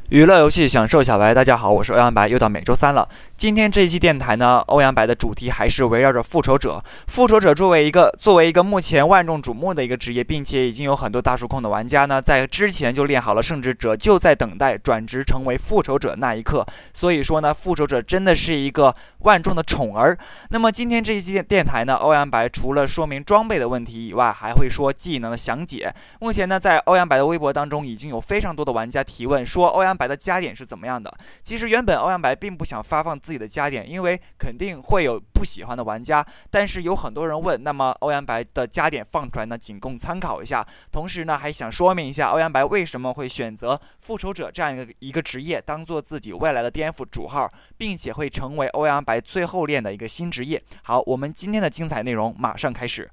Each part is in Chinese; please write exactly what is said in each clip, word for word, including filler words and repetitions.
娱乐游戏享受小白，大家好，我是欧阳白，又到每周三了。今天这一期电台呢，欧阳白的主题还是围绕着复仇者。复仇者作为一个作为一个目前万众瞩目的一个职业，并且已经有很多大数控的玩家呢，在之前就练好了圣职者，就在等待转职成为复仇者那一刻。所以说呢，复仇者真的是一个万众的宠儿。那么今天这一期电台呢，欧阳白除了说明装备的问题以外，还会说技能的详解。目前呢，在欧阳白的微博当中，已经有非常多的玩家提问说欧阳白的加点是怎么样的。其实原本欧阳白并不想发放自己的加点，因为肯定会有不喜欢的玩家，但是有很多人问，那么欧阳白的加点放出来呢，仅供参考一下。同时呢，还想说明一下欧阳白为什么会选择复仇者这样一个一个职业当做自己未来的颠覆主号，并且会成为欧阳白最后练的一个新职业。好，我们今天的精彩内容马上开始。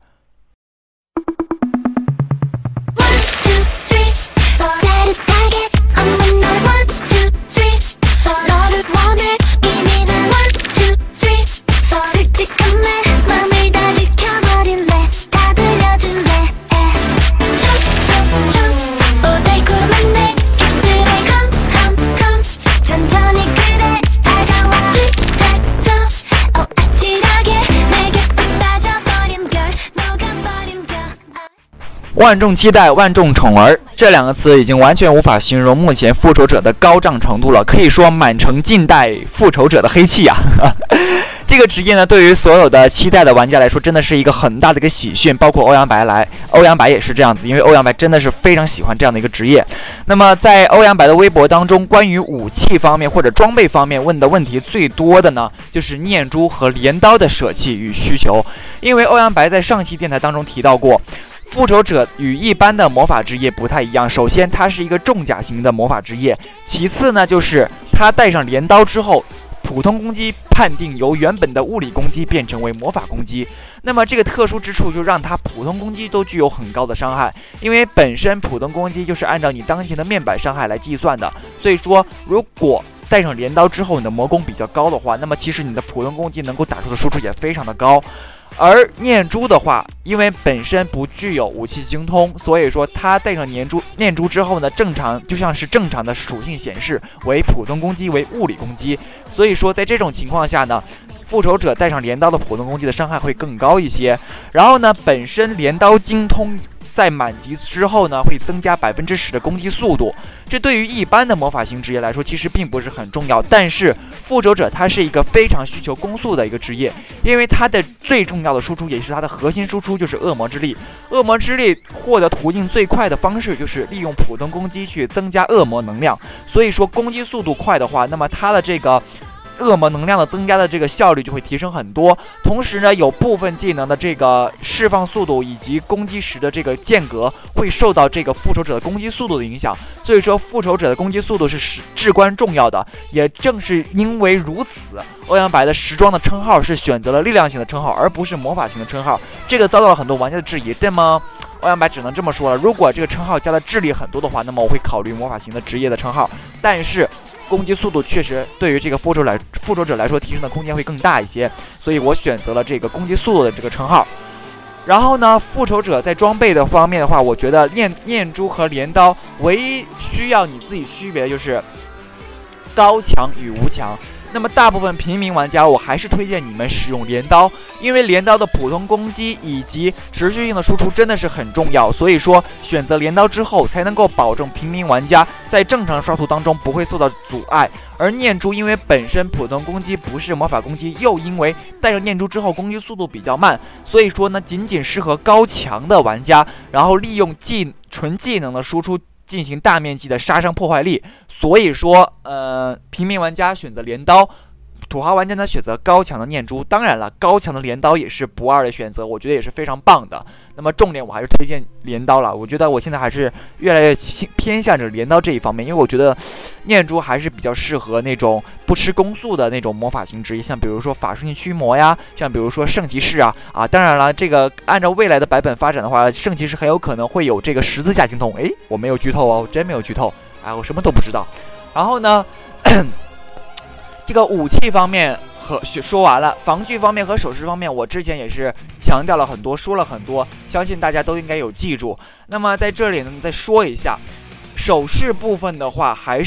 万众期待，万众宠儿，这两个词已经完全无法形容目前复仇者的高涨程度了，可以说满城尽带复仇者的黑气啊！这个职业呢，对于所有的期待的玩家来说，真的是一个很大的一个喜讯，包括欧阳白来，欧阳白也是这样子，因为欧阳白真的是非常喜欢这样的一个职业。那么在欧阳白的微博当中，关于武器方面或者装备方面问的问题最多的呢，就是念珠和镰刀的舍弃与需求，因为欧阳白在上期电台当中提到过。复仇者与一般的魔法职业不太一样，首先它是一个重甲型的魔法职业，其次呢就是它带上镰刀之后，普通攻击判定由原本的物理攻击变成为魔法攻击，那么这个特殊之处就让它普通攻击都具有很高的伤害，因为本身普通攻击就是按照你当前的面板伤害来计算的，所以说如果带上镰刀之后你的魔攻比较高的话，那么其实你的普通攻击能够打出的输出也非常的高。而念珠的话，因为本身不具有武器精通，所以说它带上念珠念珠之后呢，正常就像是正常的属性显示为普通攻击为物理攻击，所以说在这种情况下呢，复仇者带上镰刀的普通攻击的伤害会更高一些。然后呢，本身镰刀精通在满级之后呢，会增加百分之十的攻击速度，这对于一般的魔法型职业来说其实并不是很重要，但是复仇者它是一个非常需求攻速的一个职业，因为它的最重要的输出也是它的核心输出就是恶魔之力，恶魔之力获得途径最快的方式就是利用普通攻击去增加恶魔能量，所以说攻击速度快的话，那么它的这个恶魔能量的增加的这个效率就会提升很多，同时呢，有部分技能的这个释放速度以及攻击时的这个间隔会受到这个复仇者的攻击速度的影响，所以说复仇者的攻击速度是至关重要的。也正是因为如此，欧阳白的时装的称号是选择了力量型的称号，而不是魔法型的称号，这个遭到了很多玩家的质疑。那么欧阳白只能这么说了，如果这个称号加的智力很多的话，那么我会考虑魔法型的职业的称号，但是攻击速度确实对于这个复仇来复仇者来说提升的空间会更大一些，所以我选择了这个攻击速度的这个称号。然后呢，复仇者在装备的方面的话，我觉得念念珠和镰刀唯一需要你自己区别的就是高强与无强。那么大部分平民玩家，我还是推荐你们使用镰刀，因为镰刀的普通攻击以及持续性的输出真的是很重要，所以说选择镰刀之后才能够保证平民玩家在正常刷图当中不会受到阻碍。而念珠因为本身普通攻击不是魔法攻击，又因为带着念珠之后攻击速度比较慢，所以说呢仅仅适合高强的玩家，然后利用技纯技能的输出进行大面积的杀伤破坏力，所以说呃，平民玩家选择镰刀，土豪玩家呢选择高强的念珠，当然了，高强的镰刀也是不二的选择，我觉得也是非常棒的。那么重点我还是推荐镰刀了，我觉得我现在还是越来越偏向着镰刀这一方面，因为我觉得念珠还是比较适合那种不吃攻速的那种魔法型职业，像比如说法术性驱魔呀，像比如说圣骑士啊啊，当然了，这个按照未来的版本发展的话，圣骑士很有可能会有这个十字架精通，诶，我没有剧透哦，真没有剧透，哎，我什么都不知道。然后呢，这个武器方面和说完了，防具方面和手势方面，我之前也是强调了很多，说了很多，相信大家都应该有记住。那么在这里呢，再说一下，手势部分的话，还是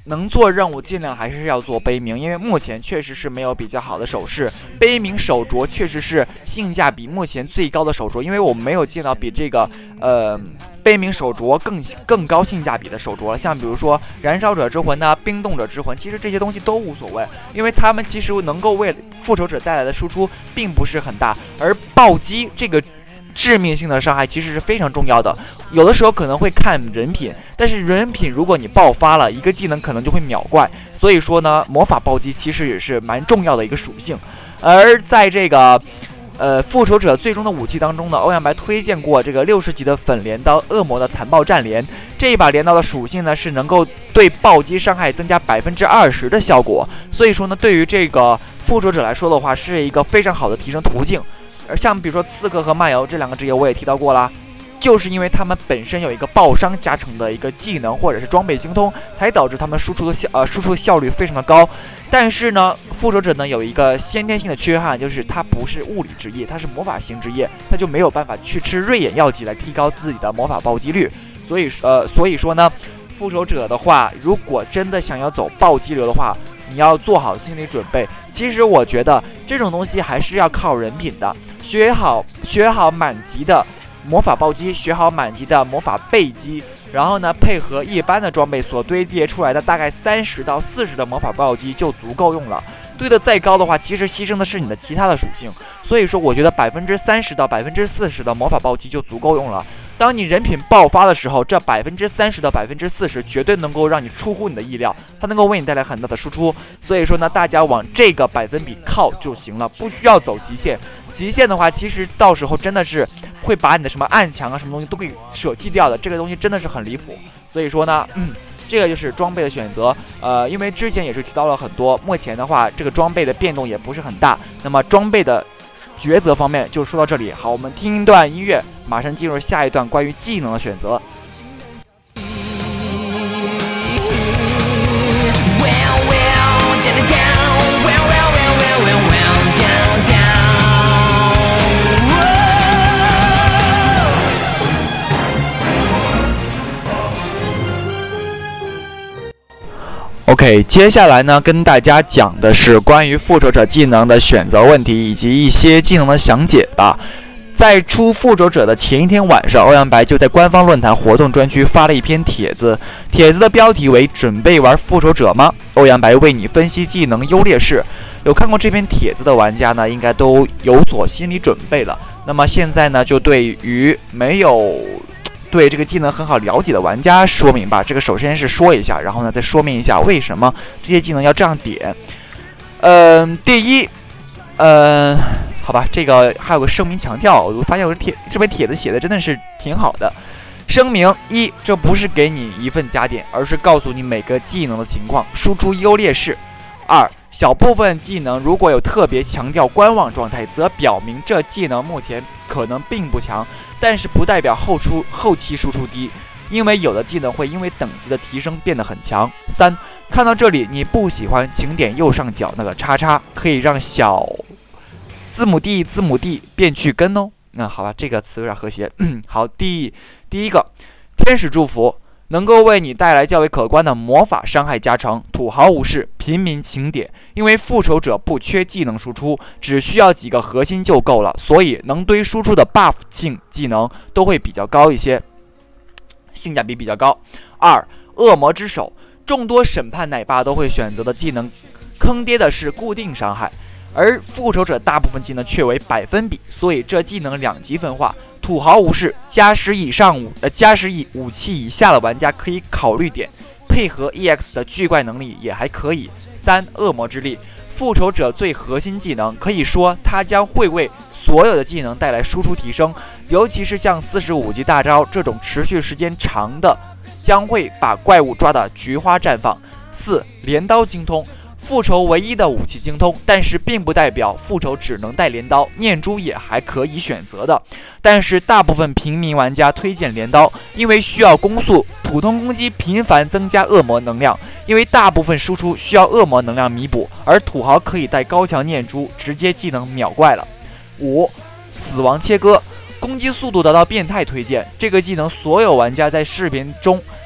能做任务尽量还是要做悲鸣，因为目前确实是没有比较好的手势。悲鸣手镯确实是性价比目前最高的手镯，因为我们没有见到比这个呃悲鸣手镯更更高性价比的手镯了。像比如说燃烧者之魂呐、啊、冰冻者之魂，其实这些东西都无所谓，因为他们其实能够为复仇者带来的输出并不是很大，而暴击这个致命性的伤害其实是非常重要的。有的时候可能会看人品，但是人品如果你爆发了一个技能，可能就会秒怪。所以说呢，魔法暴击其实也是蛮重要的一个属性。而在这个呃复仇者最终的武器当中呢，欧阳白推荐过这个六十级的粉镰刀恶魔的残暴战镰。这一把镰刀的属性呢是能够对暴击伤害增加百分之二十的效果，所以说呢，对于这个复仇者来说的话，是一个非常好的提升途径。而像比如说刺客和漫游这两个职业我也提到过啦，就是因为他们本身有一个爆伤加成的一个技能或者是装备精通，才导致他们输出的效呃输出的效率非常的高。但是呢，复仇者呢有一个先天性的缺憾，就是它不是物理职业，它是魔法型职业，它就没有办法去吃瑞眼药剂来提高自己的魔法暴击率。所以呃所以说呢，复仇者的话，如果真的想要走暴击流的话，你要做好心理准备。其实我觉得这种东西还是要靠人品的，学好学好满级的魔法暴击，学好满级的魔法背击，然后呢配合一般的装备所堆叠出来的大概三十到四十的魔法暴击就足够用了。堆得再高的话，其实牺牲的是你的其他的属性，所以说我觉得百分之三十到百分之四十的魔法暴击就足够用了。当你人品爆发的时候，这百分之三十到百分之四十绝对能够让你出乎你的意料，它能够为你带来很大的输出。所以说呢，大家往这个百分比靠就行了，不需要走极限。极限的话，其实到时候真的是会把你的什么暗墙啊、什么东西都给舍弃掉的，这个东西真的是很离谱。所以说呢，嗯。这个就是装备的选择，呃，因为之前也是提到了很多，目前的话，这个装备的变动也不是很大。那么装备的抉择方面就说到这里，好，我们听一段音乐，马上进入下一段关于技能的选择。OK， 接下来呢，跟大家讲的是关于复仇者技能的选择问题以及一些技能的详解吧。在出复仇者的前一天晚上，欧阳白就在官方论坛活动专区发了一篇帖子，帖子的标题为“准备玩复仇者吗？欧阳白为你分析技能优劣势”。有看过这篇帖子的玩家呢，应该都有所心理准备了。那么现在呢，就对于没有对这个技能很好了解的玩家说明吧。这个首先是说一下，然后呢再说明一下为什么这些技能要这样点。嗯、呃，第一，呃，好吧，这个还有个声明强调，我发现我帖这篇帖子写的真的是挺好的。声明一，这不是给你一份加点，而是告诉你每个技能的情况，输出优劣势。二，小部分技能如果有特别强调观望状态，则表明这技能目前可能并不强，但是不代表后出后期输出低，因为有的技能会因为等级的提升变得很强。三，看到这里你不喜欢，请点右上角那个叉叉，可以让小字母 D 字母 D 变去根哦。那、嗯、好吧，这个词有点和谐。嗯，好，第第一个天使祝福。能够为你带来较为可观的魔法伤害加成，土豪无视，平民请点。因为复仇者不缺技能输出，只需要几个核心就够了，所以能堆输出的 buff 性技能都会比较高一些，性价比比较高。二，恶魔之手，众多审判奶爸都会选择的技能，坑爹的是固定伤害，而复仇者大部分技能却为百分比，所以这技能两极分化。土豪无视，加十以上武呃加十以武器以下的玩家可以考虑点，配合 E X 的巨怪能力也还可以。三，恶魔之力，复仇者最核心技能，可以说它将会为所有的技能带来输出提升，尤其是像四十五级大招这种持续时间长的，将会把怪物抓得菊花绽放。四，镰刀精通。复仇唯一的武器精通，但是并不代表复仇只能带镰刀，念珠也还可以选择的。但是大部分平民玩家推荐镰刀，因为需要攻速，普通攻击频繁增加恶魔能量，因为大部分输出需要恶魔能量弥补，而土豪可以带高强念珠，直接技能秒怪了。五，死亡切割，攻击速度达到变态推荐，这个技能所有玩家在视频中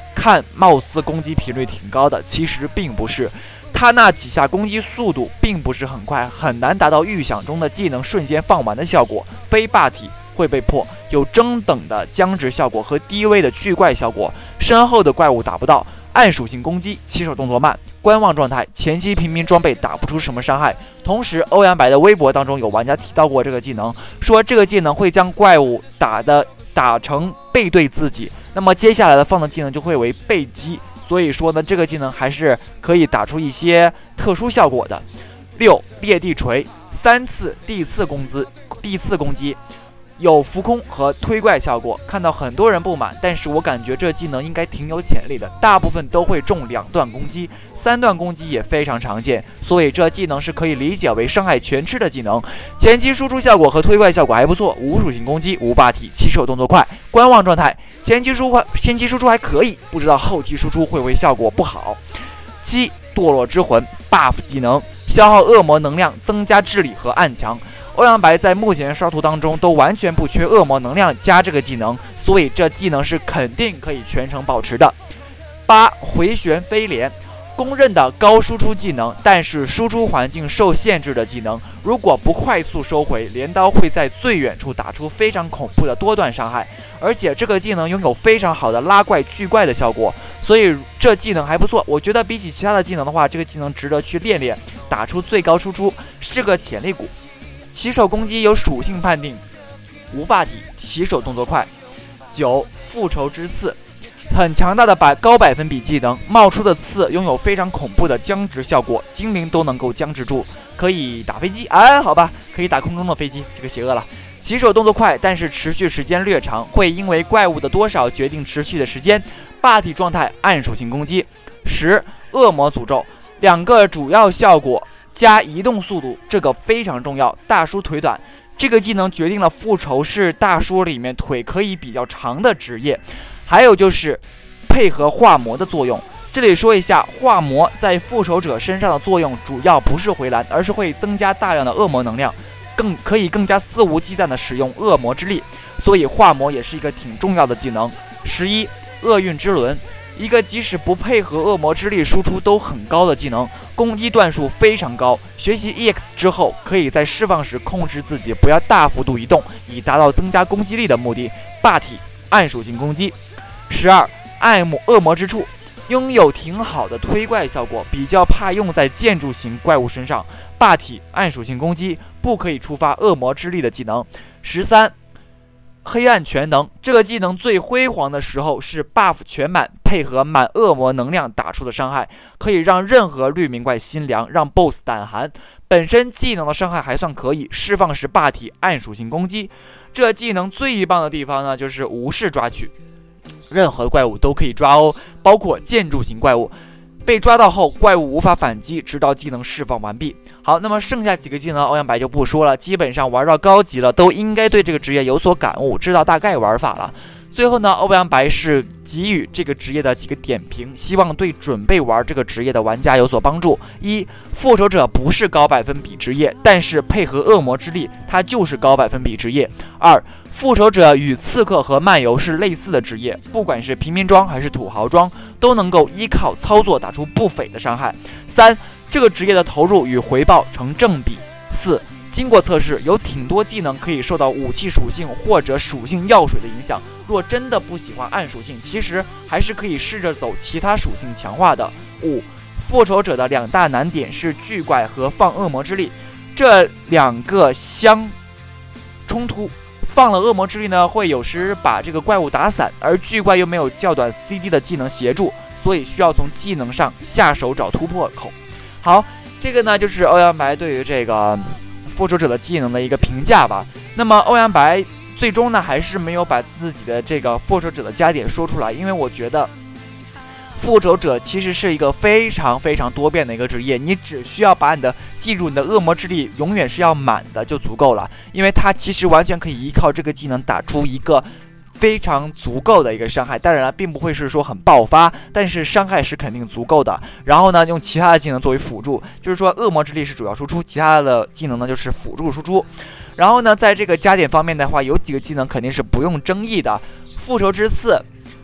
看貌似攻击频率挺高的，其实并不是。他那几下攻击速度并不是很快，很难达到预想中的技能瞬间放完的效果，非霸体会被破，有中等的僵直效果和低微的巨怪效果，身后的怪物打不到。暗属性攻击，起手动作慢，观望状态，前期平民装备打不出什么伤害。同时，欧阳白的微博当中有玩家提到过这个技能，说这个技能会将怪物打的打成背对自己，那么接下来的放的技能就会为背击。所以说呢，这个技能还是可以打出一些特殊效果的。六裂地锤，三次地刺攻击，地刺攻击有浮空和推怪效果，看到很多人不满，但是我感觉这技能应该挺有潜力的，大部分都会中两段攻击，三段攻击也非常常见，所以这技能是可以理解为伤害全吃的技能。前期输出效果和推怪效果还不错，无属性攻击，无霸体，起手动作快，观望状态，前期输出前期输出还可以，不知道后期输出会不会效果不好。七堕落之魂 buff 技能，消耗恶魔能量，增加智力和暗强。欧阳白在目前刷图当中都完全不缺恶魔能量加这个技能，所以这技能是肯定可以全程保持的。八回旋飞镰，公认的高输出技能，但是输出环境受限制的技能，如果不快速收回，镰刀会在最远处打出非常恐怖的多段伤害，而且这个技能拥有非常好的拉怪拒怪的效果，所以这技能还不错。我觉得比起其他的技能的话，这个技能值得去练练，打出最高输出，是个潜力股。起手攻击有属性判定，无霸体，起手动作快。九复仇之刺，很强大的百高百分比技能，冒出的刺拥有非常恐怖的僵直效果，精灵都能够僵直住，可以打飞机，哎，好吧，可以打空中的飞机，这个邪恶了。起手动作快，但是持续时间略长，会因为怪物的多少决定持续的时间。霸体状态，暗属性攻击。十恶魔诅咒，两个主要效果加移动速度，这个非常重要。大叔腿短，这个技能决定了复仇是大叔里面腿可以比较长的职业。还有就是配合化魔的作用，这里说一下，化魔在复仇者身上的作用主要不是回蓝，而是会增加大量的恶魔能量，更可以更加肆无忌惮的使用恶魔之力，所以化魔也是一个挺重要的技能。十一厄运之轮，一个即使不配合恶魔之力输出都很高的技能，攻击段数非常高。学习 E X 之后，可以在释放时控制自己不要大幅度移动，以达到增加攻击力的目的。霸体暗属性攻击。十二爱慕恶魔之处，拥有挺好的推怪效果，比较怕用在建筑型怪物身上。霸体暗属性攻击，不可以触发恶魔之力的技能。十三黑暗全能，这个技能最辉煌的时候是 buff 全满，配合满恶魔能量打出的伤害，可以让任何绿明怪心凉，让 boss 胆寒。本身技能的伤害还算可以，释放时霸体暗属性攻击。这技能最棒的地方呢，就是无视抓取，任何怪物都可以抓哦，包括建筑型怪物。被抓到后，怪物无法反击，直到技能释放完毕。好，那么剩下几个技能欧阳白就不说了，基本上玩到高级了，都应该对这个职业有所感悟，知道大概玩法了。最后呢，欧阳白是给予这个职业的几个点评，希望对准备玩这个职业的玩家有所帮助。一，复仇者不是高百分比职业，但是配合恶魔之力，它就是高百分比职业。二，复仇者与刺客和漫游是类似的职业，不管是平民装还是土豪装，都能够依靠操作打出不菲的伤害。三，这个职业的投入与回报成正比。四，经过测试，有挺多技能可以受到武器属性或者属性药水的影响。若真的不喜欢暗属性，其实还是可以试着走其他属性强化的。五，复仇者的两大难点是巨怪和放恶魔之力，这两个相冲突。放了恶魔之力呢，会有时把这个怪物打散，而巨怪又没有较短 C D 的技能协助，所以需要从技能上下手找突破口。好，这个呢就是欧阳白对于这个复仇者的技能的一个评价吧。那么欧阳白最终呢还是没有把自己的这个复仇者的加点说出来，因为我觉得复仇者其实是一个非常非常多变的一个职业，你只需要把你的记住你的恶魔之力永远是要满的就足够了，因为它其实完全可以依靠这个技能打出一个非常足够的一个伤害，当然了，并不会是说很爆发，但是伤害是肯定足够的。然后呢，用其他的技能作为辅助，就是说恶魔之力是主要输出，其他的技能呢就是辅助输出。然后呢，在这个加点方面的话，有几个技能肯定是不用争议的，复仇之刺。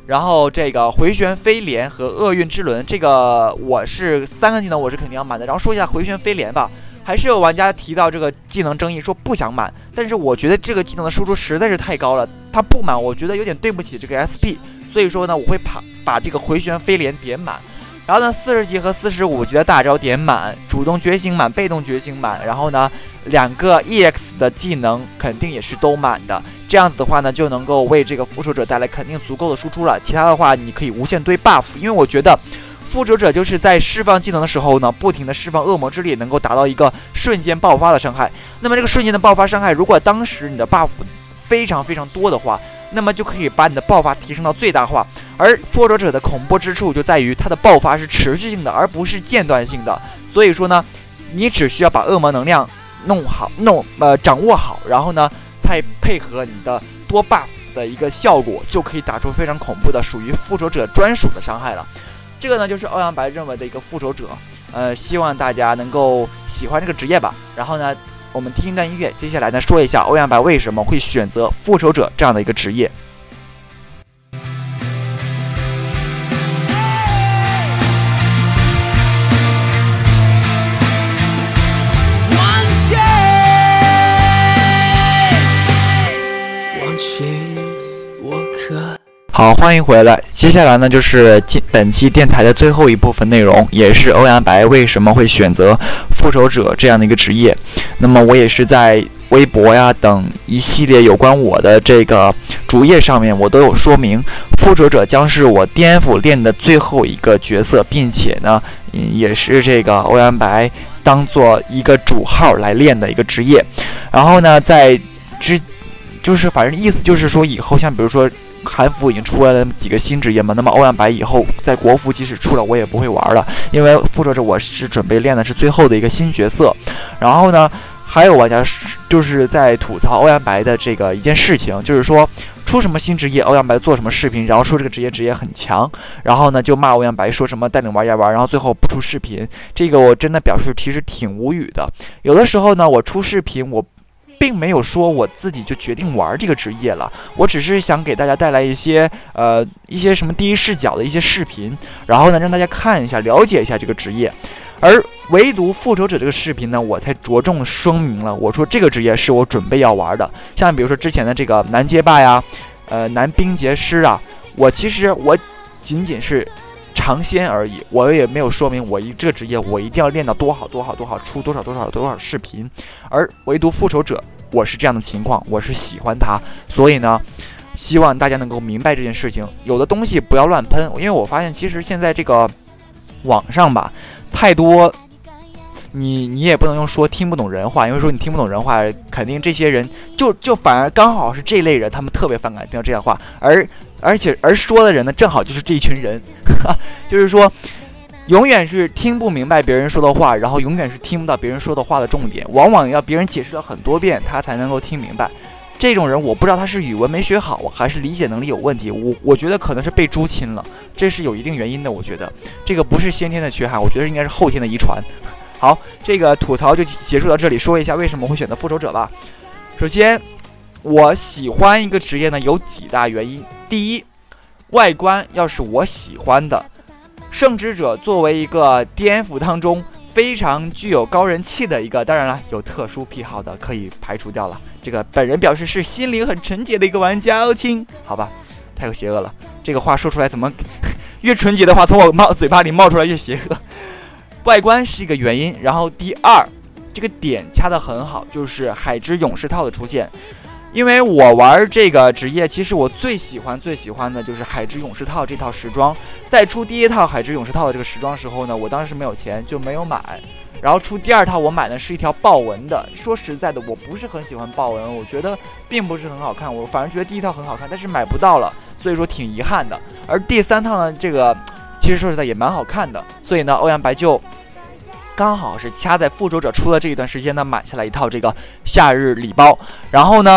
然后这个回旋飞镰和厄运之轮，这个我是三个技能我是肯定要满的。然后说一下回旋飞镰吧，还是有玩家提到这个技能争议，说不想满，但是我觉得这个技能的输出实在是太高了，它不满我觉得有点对不起这个 S P， 所以说呢我会把把这个回旋飞镰点满。然后呢，四十级和四十五级的大招点满，主动觉醒满，被动觉醒满，然后呢，两个 E X 的技能肯定也是都满的。这样子的话呢，就能够为这个复仇者带来肯定足够的输出了。其他的话，你可以无限堆 buff， 因为我觉得复仇者就是在释放技能的时候呢，不停的释放恶魔之力，能够达到一个瞬间爆发的伤害。那么这个瞬间的爆发伤害，如果当时你的 buff 非常非常多的话，那么就可以把你的爆发提升到最大化。而复仇者的恐怖之处就在于它的爆发是持续性的，而不是间断性的。所以说呢，你只需要把恶魔能量弄好、弄呃掌握好，然后呢，再配合你的多 buff 的一个效果，就可以打出非常恐怖的属于复仇者专属的伤害了。这个呢，就是欧阳白认为的一个复仇者。呃，希望大家能够喜欢这个职业吧。然后呢，我们听一段音乐，接下来呢说一下欧阳白为什么会选择复仇者这样的一个职业。好，欢迎回来。接下来呢，就是本期电台的最后一部分内容，也是欧阳白为什么会选择复仇者这样的一个职业。那么我也是在微博呀等一系列有关我的这个主页上面，我都有说明，复仇者将是我 D F 练的最后一个角色，并且呢，也是这个欧阳白当做一个主号来练的一个职业。然后呢，在之就是反正意思就是说，以后像比如说韩服已经出来了几个新职业嘛，那么欧阳白以后在国服即使出了我也不会玩了，因为复仇者我是准备练的是最后的一个新角色。然后呢，还有玩家就是在吐槽欧阳白的这个一件事情，就是说出什么新职业欧阳白做什么视频，然后说这个职业职业很强，然后呢就骂欧阳白说什么带领玩家玩，然后最后不出视频。这个我真的表示其实挺无语的。有的时候呢我出视频我并没有说我自己就决定玩这个职业了，我只是想给大家带来一些呃一些什么第一视角的一些视频，然后呢让大家看一下了解一下这个职业。而唯独复仇者这个视频呢，我才着重声明了，我说这个职业是我准备要玩的。像比如说之前的这个男街霸呀，呃男冰结师啊，我其实我仅仅是尝鲜而已，我也没有说明我一这个职业我一定要练到多好多好多好，出多少多少多少视频。而唯独复仇者我是这样的情况，我是喜欢它，所以呢希望大家能够明白这件事情，有的东西不要乱喷。因为我发现其实现在这个网上吧太多，你你也不能用说听不懂人话，因为说你听不懂人话，肯定这些人就就反而刚好是这类人，他们特别反感听到这样话，而而且而说的人呢，正好就是这一群人，就是说永远是听不明白别人说的话，然后永远是听不到别人说的话的重点，往往要别人解释了很多遍，他才能够听明白。这种人我不知道他是语文没学好，还是理解能力有问题，我我觉得可能是被猪亲了，这是有一定原因的。我觉得这个不是先天的缺憾，我觉得应该是后天的遗传。好，这个吐槽就结束到这里，说一下为什么会选择复仇者吧。首先我喜欢一个职业呢有几大原因。第一，外观要是我喜欢的，圣职者作为一个 D F 当中非常具有高人气的一个，当然了有特殊癖好的可以排除掉了，这个本人表示是心灵很纯洁的一个玩家，亲，好吧，太邪恶了，这个话说出来怎么越纯洁的话从我冒嘴巴里冒出来越邪恶。外观是一个原因，然后第二，这个点掐得很好，就是海之勇士套的出现。因为我玩这个职业，其实我最喜欢最喜欢的就是海之勇士套这套时装。在出第一套海之勇士套的这个时装时候呢，我当时没有钱就没有买，然后出第二套我买的是一条豹纹的。说实在的，我不是很喜欢豹纹，我觉得并不是很好看，我反而觉得第一套很好看，但是买不到了，所以说挺遗憾的。而第三套呢，这个其实说实在也蛮好看的，所以呢欧阳白就刚好是掐在复仇者出的这一段时间呢买下来一套这个夏日礼包。然后呢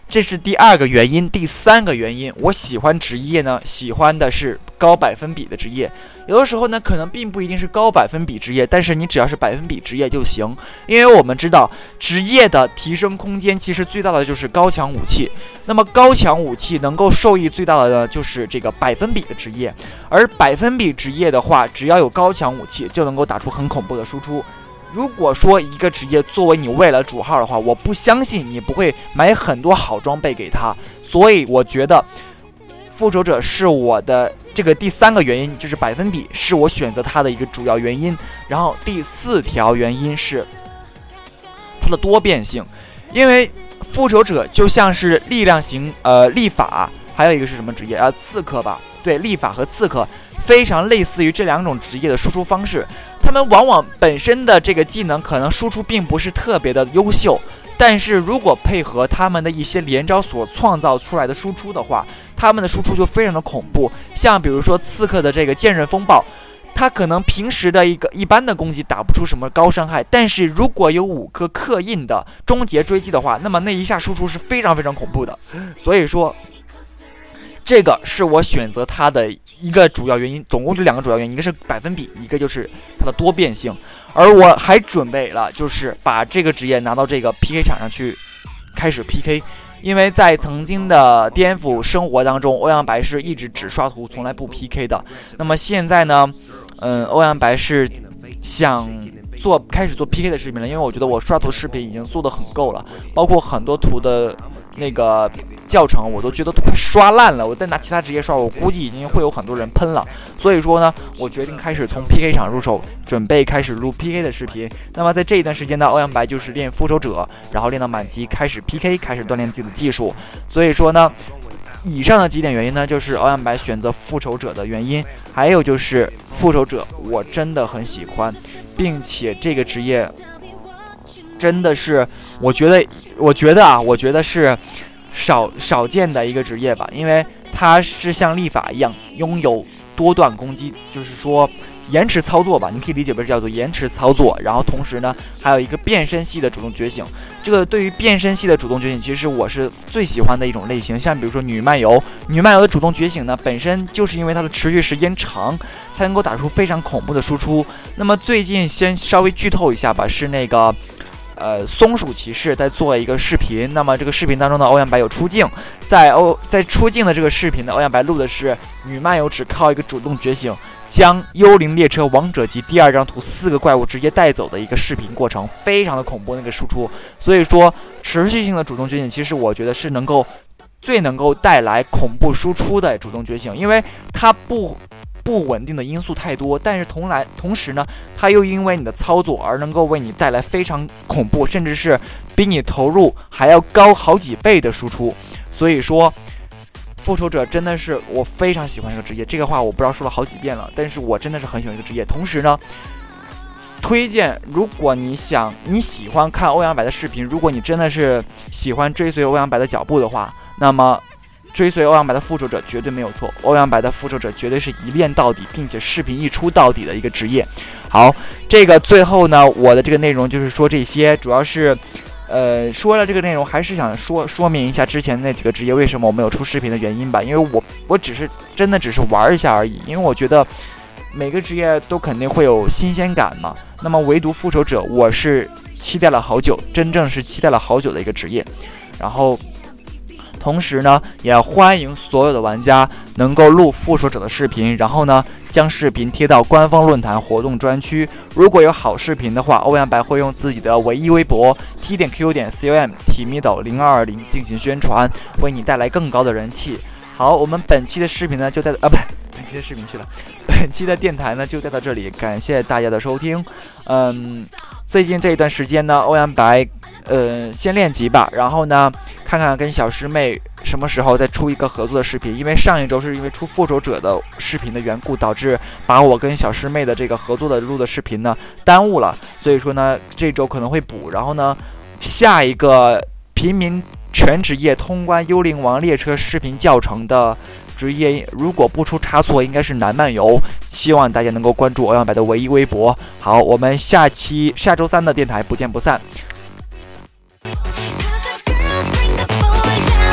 这是第二个原因。第三个原因，我喜欢职业呢，喜欢的是高百分比的职业。有的时候呢，可能并不一定是高百分比职业，但是你只要是百分比职业就行。因为我们知道，职业的提升空间其实最大的就是高强武器。那么高强武器能够受益最大的呢，就是这个百分比的职业。而百分比职业的话，只要有高强武器，就能够打出很恐怖的输出。如果说一个职业作为你未来主号的话，我不相信你不会买很多好装备给他。所以我觉得复仇者是我的这个第三个原因，就是百分比是我选择它的一个主要原因。然后第四条原因是它的多变性，因为复仇者就像是力量型呃力法，还有一个是什么职业啊？刺客吧，对，力法和刺客非常类似于这两种职业的输出方式。他们往往本身的这个技能可能输出并不是特别的优秀，但是如果配合他们的一些连招所创造出来的输出的话，他们的输出就非常的恐怖。像比如说刺客的这个剑刃风暴，他可能平时的一个一般的攻击打不出什么高伤害，但是如果有五颗刻印的终结追击的话，那么那一下输出是非常非常恐怖的。所以说这个是我选择它的一个主要原因，总共就两个主要原因，一个是百分比，一个就是它的多变性。而我还准备了，就是把这个职业拿到这个 P K 场上去开始 P K， 因为在曾经的颠覆生活当中，欧阳白是一直只刷图，从来不 P K 的。那么现在呢，嗯，欧阳白是想做开始做 P K 的视频了，因为我觉得我刷图视频已经做得很够了，包括很多图的那个教程我都觉得都快刷烂了，我再拿其他职业刷，我估计已经会有很多人喷了。所以说呢，我决定开始从 P K 场入手，准备开始录 P K 的视频。那么在这一段时间呢，欧阳白就是练复仇者，然后练到满级开始 P K， 开始锻炼自己的技术。所以说呢，以上的几点原因呢，就是欧阳白选择复仇者的原因。还有就是复仇者我真的很喜欢，并且这个职业真的是我觉得我觉得啊我觉得是少少见的一个职业吧，因为它是像力法一样拥有多段攻击，就是说延迟操作吧，你可以理解为叫做延迟操作。然后同时呢，还有一个变身系的主动觉醒。这个对于变身系的主动觉醒，其实我是最喜欢的一种类型。像比如说女漫游，女漫游的主动觉醒呢，本身就是因为它的持续时间长，才能够打出非常恐怖的输出。那么最近先稍微剧透一下吧，是那个。呃，松鼠骑士在做一个视频，那么这个视频当中呢，欧阳白有出镜，在欧在出镜的这个视频呢，欧阳白录的是女漫游只靠一个主动觉醒，将幽灵列车王者级第二张图四个怪物直接带走的一个视频过程，非常的恐怖那个输出。所以说，持续性的主动觉醒，其实我觉得是能够最能够带来恐怖输出的主动觉醒，因为它不。不稳定的因素太多，但是同来同时呢，它又因为你的操作而能够为你带来非常恐怖，甚至是比你投入还要高好几倍的输出。所以说，复仇者真的是我非常喜欢一个职业，这个话我不知道说了好几遍了，但是我真的是很喜欢一个职业。同时呢，推荐如果你想你喜欢看欧阳白的视频，如果你真的是喜欢追随欧阳白的脚步的话，那么追随欧阳白的复仇者绝对没有错，欧阳白的复仇者绝对是一练到底，并且视频一出到底的一个职业。好，这个最后呢，我的这个内容就是说这些，主要是，呃，说了这个内容，还是想说说明一下之前那几个职业为什么我没有出视频的原因吧。因为我我只是真的只是玩一下而已，因为我觉得每个职业都肯定会有新鲜感嘛。那么唯独复仇者，我是期待了好久，真正是期待了好久的一个职业，然后。同时呢，也欢迎所有的玩家能够录复仇者的视频，然后呢，将视频贴到官方论坛活动专区。如果有好视频的话，欧阳白会用自己的唯一微博 t 点 q 点 com 体米斗零二二零进行宣传，为你带来更高的人气。好，我们本期的视频呢就带啊不，本期的视频去了，本期的电台呢就带到这里，感谢大家的收听。嗯，最近这一段时间呢，欧阳白。呃，先练级吧，然后呢，看看跟小师妹什么时候再出一个合作的视频。因为上一周是因为出复仇者的视频的缘故，导致把我跟小师妹的这个合作的录的视频呢耽误了，所以说呢，这周可能会补。然后呢，下一个平民全职业通关幽灵王列车视频教程的职业，如果不出差错，应该是南漫游。希望大家能够关注欧阳白的唯一微博。好，我们下期下周三的电台不见不散。Cause the girls bring the boys out.